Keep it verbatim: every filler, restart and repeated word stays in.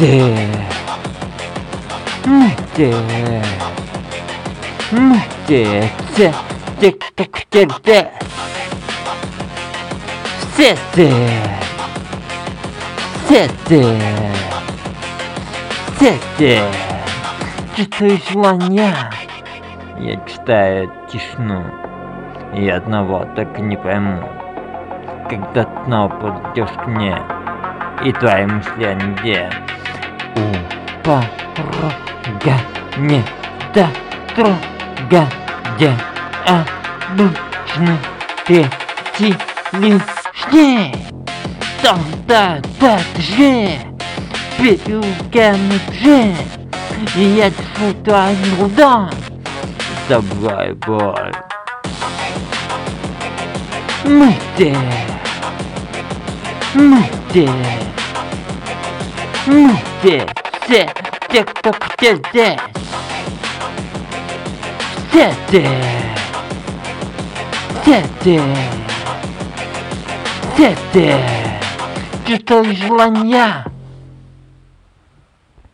ты? Ты? Ты? Ты? Ты? Ты? Ты? Ты? Все ты? Все ты? Все ты? Чувствую желание. Я читаю тишину и одного только не пойму. Когда ты снова подойдешь к мне, и твои мышления где? У порога не дотрога, где обычно пяти лишней. Тогда так же переуганут же, и я дышу твоим рудом, забываю боль. Мы те, мы те, мы те, все те, кто хотел здесь. Все те, все те, все те, чувствую желания.